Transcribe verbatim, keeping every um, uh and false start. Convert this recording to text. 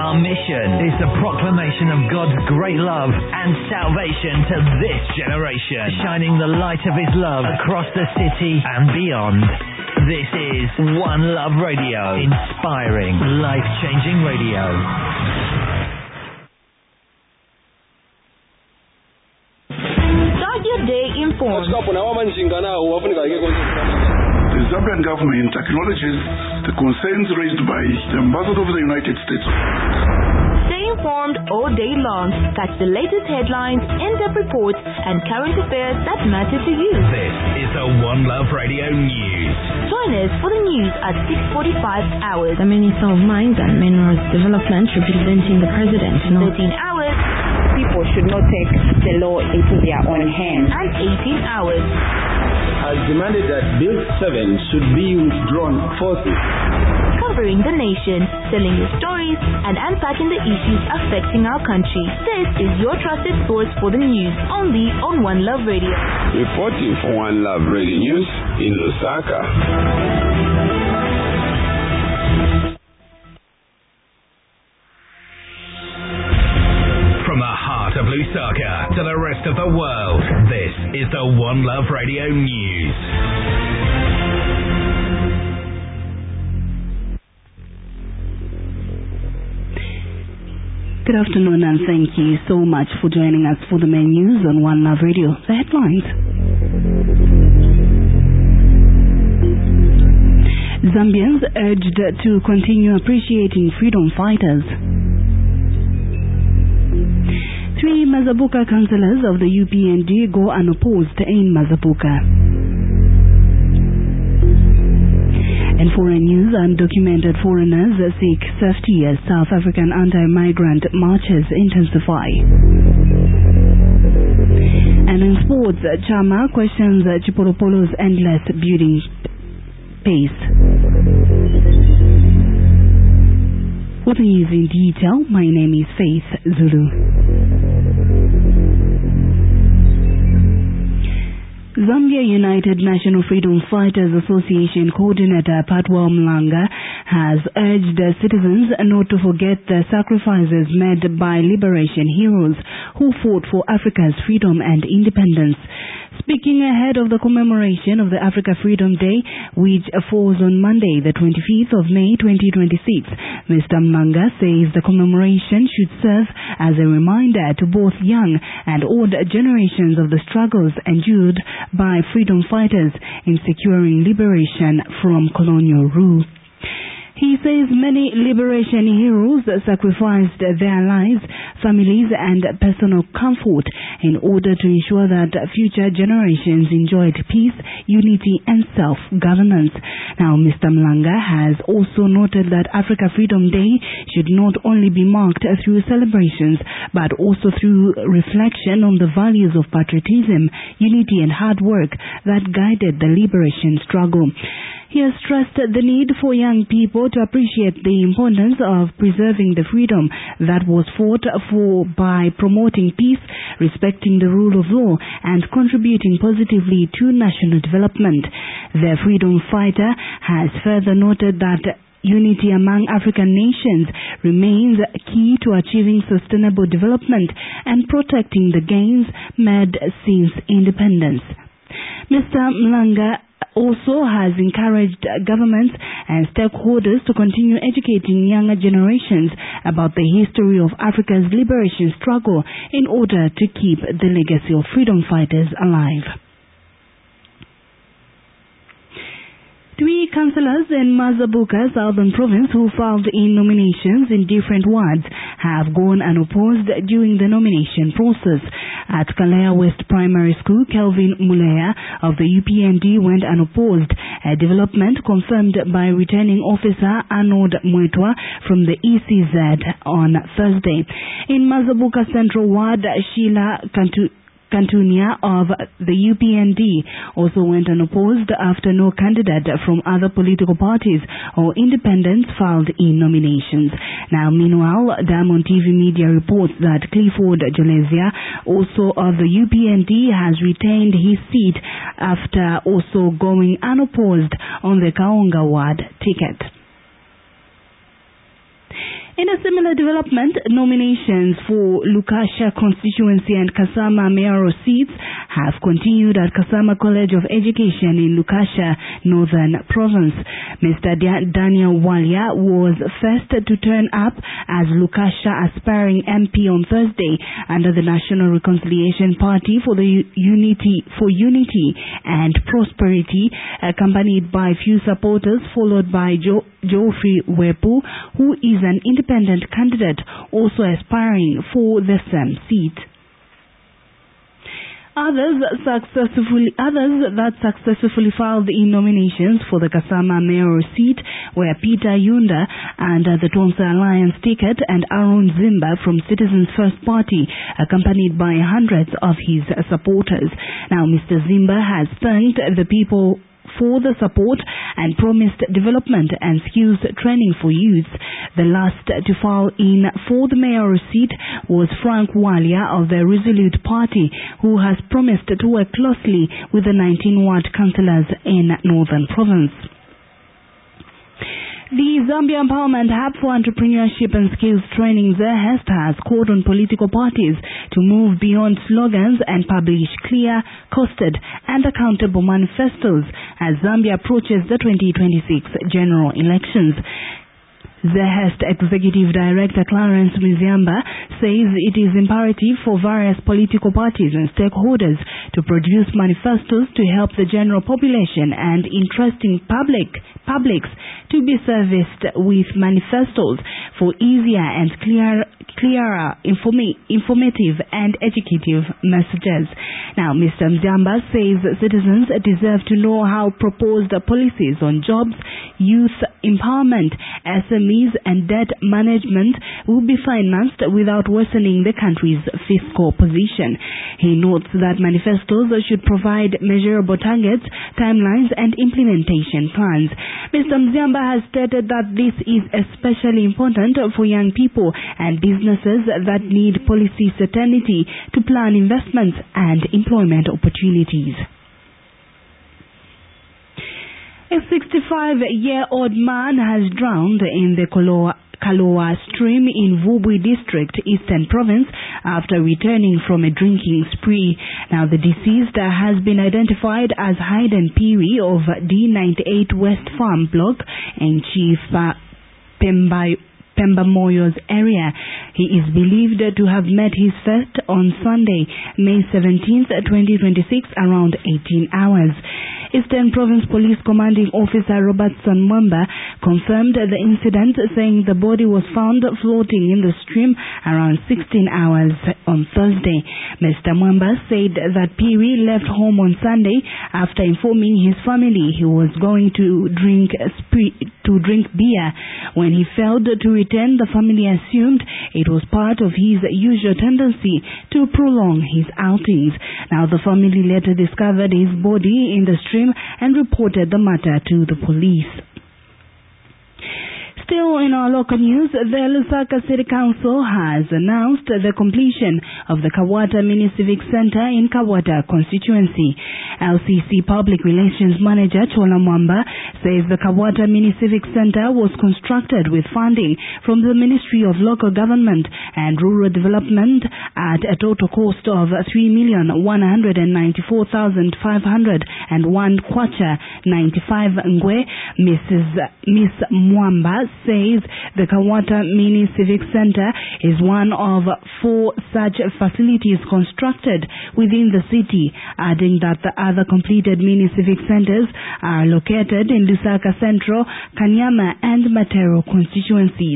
Our mission is the proclamation of God's great love and salvation to this generation, shining the light of His love across the city and beyond. This is One Love Radio, inspiring, life-changing radio. Start your day informed. The Zambian government acknowledges the concerns raised by the Ambassador of the United States. Stay informed all day long. Catch the latest headlines, in-depth reports, and current affairs that matter to you. This is the One Love Radio News. Join us for the news at six forty-five hours. The Minister of Mines and Minerals Development representing the President. thirteen hours. People should not take the law into their own hands. And eighteen hours. Has demanded that Bill seven should be withdrawn forthwith. Covering the nation, telling the stories, and unpacking the issues affecting our country. This is your trusted source for the news, only on One Love Radio. Reporting for One Love Radio News in Lusaka. From the heart of Lusaka to the rest of the world, this is the One Love Radio News. Good afternoon and thank you so much for joining us for the main news on One Love Radio. The headlines. Zambians urged to continue appreciating freedom fighters. Three Mazabuka councillors of the U P N D go unopposed in Mazabuka. In foreign news, undocumented foreigners seek safety as South African anti-migrant marches intensify. And in sports, Chama questions Chipolopolo's endless building pace. For the news in detail, my name is Faith Zulu. Zambia United National Freedom Fighters Association coordinator Patwa Mlanga has urged citizens not to forget the sacrifices made by liberation heroes who fought for Africa's freedom and independence. Speaking ahead of the commemoration of the Africa Freedom Day, which falls on Monday, the twenty-fifth of May twenty twenty-six, Mister Mlanga says the commemoration should serve as a reminder to both young and old generations of the struggles endured by freedom fighters in securing liberation from colonial rule. He says many liberation heroes sacrificed their lives, families, and personal comfort in order to ensure that future generations enjoyed peace, unity, and self-governance. Now, Mister Mlanga has also noted that Africa Freedom Day should not only be marked through celebrations, but also through reflection on the values of patriotism, unity, and hard work that guided the liberation struggle. He has stressed the need for young people to appreciate the importance of preserving the freedom that was fought for by promoting peace, respecting the rule of law, and contributing positively to national development. The freedom fighter has further noted that unity among African nations remains key to achieving sustainable development and protecting the gains made since independence. Mister Mlanga also has encouraged governments and stakeholders to continue educating younger generations about the history of Africa's liberation struggle in order to keep the legacy of freedom fighters alive. Three councillors in Mazabuka, Southern Province, who filed in nominations in different wards have gone unopposed during the nomination process. At Kalea West Primary School, Kelvin Mulea of the U P N D went unopposed, a development confirmed by returning officer Arnold Mwetwa from the E C Z on Thursday. In Mazabuka Central Ward, Sheila Kantu Kantunia of the U P N D also went unopposed after no candidate from other political parties or independents filed in nominations. Now, meanwhile, Diamond T V Media reports that Clifford Jolesia, also of the U P N D, has retained his seat after also going unopposed on the Kaonga Ward ticket. In a similar development, nominations for Lukasha constituency and Kasama mayoral seats have continued at Kasama College of Education in Lukasha, Northern Province. Mister Daniel Walia was first to turn up as Lukasha aspiring M P on Thursday under the National Reconciliation Party for the Unity for Unity and Prosperity, accompanied by few supporters, followed by jo- Geoffrey Wepu, who is an independent candidate also aspiring for the same seat. Others successfully, others that successfully filed in nominations for the Kasama mayoral seat were Peter Yunda and uh, the Tonsa Alliance ticket and Aaron Zimba from Citizens First Party, accompanied by hundreds of his supporters. Now, Mister Zimba has thanked the people for the support and promised development and skills training for youth. The last to file in for the mayoral seat was Frank Walia of the Resolute Party, who has promised to work closely with the nineteen ward councillors in Northern Province. The Zambia Empowerment Hub for Entrepreneurship and Skills Training, ZEHEST, has called on political parties to move beyond slogans and publish clear, costed and accountable manifestos as Zambia approaches the twenty twenty-six general elections. ZEHEST Executive Director Clarence Muziamba says it is imperative for various political parties and stakeholders to produce manifestos to help the general population and interesting public publics to be serviced with manifestos for easier and clear, clearer, informa- informative and educative messages. Now, Mister Mjamba says citizens deserve to know how proposed policies on jobs, youth empowerment, S M Es and debt management will be financed without worsening the country's fiscal position. He notes that manifestos should provide measurable targets, timelines and implementation plans. Mister Mziamba has stated that this is especially important for young people and businesses that need policy certainty to plan investments and employment opportunities. A sixty-five-year-old man has drowned in the Kaloa, Kaloa stream in Vubwi district, Eastern Province, after returning from a drinking spree. Now, the deceased has been identified as Hayden Peary of D ninety-eight West Farm Block in Chief uh, Pemba, Pembamoyo's area. He is believed to have met his fate on Sunday, May seventeenth, twenty twenty-six, around eighteen hours. Eastern Province Police Commanding Officer Robertson Mwamba confirmed the incident, saying the body was found floating in the stream around sixteen hours on Thursday. Mister Mwamba said that Peary left home on Sunday after informing his family he was going to drink spree, to drink beer. When he failed to return, the family assumed it was part of his usual tendency to prolong his outings. Now, the family later discovered his body in the stream and reported the matter to the police. Still in our local news, the Lusaka City Council has announced the completion of the Kawata Mini Civic Center in Kawata constituency. L C C Public Relations Manager Chola Mwamba says the Kawata Mini Civic Center was constructed with funding from the Ministry of Local Government and Rural Development at a total cost of three million one hundred ninety-four thousand five hundred one kwacha ninety-five ngwe. Missus Miss Mwamba says the Kawata Mini Civic Center is one of four such facilities constructed within the city, adding that the other completed mini civic centers are located in Lusaka Central, Kanyama and Matero constituencies.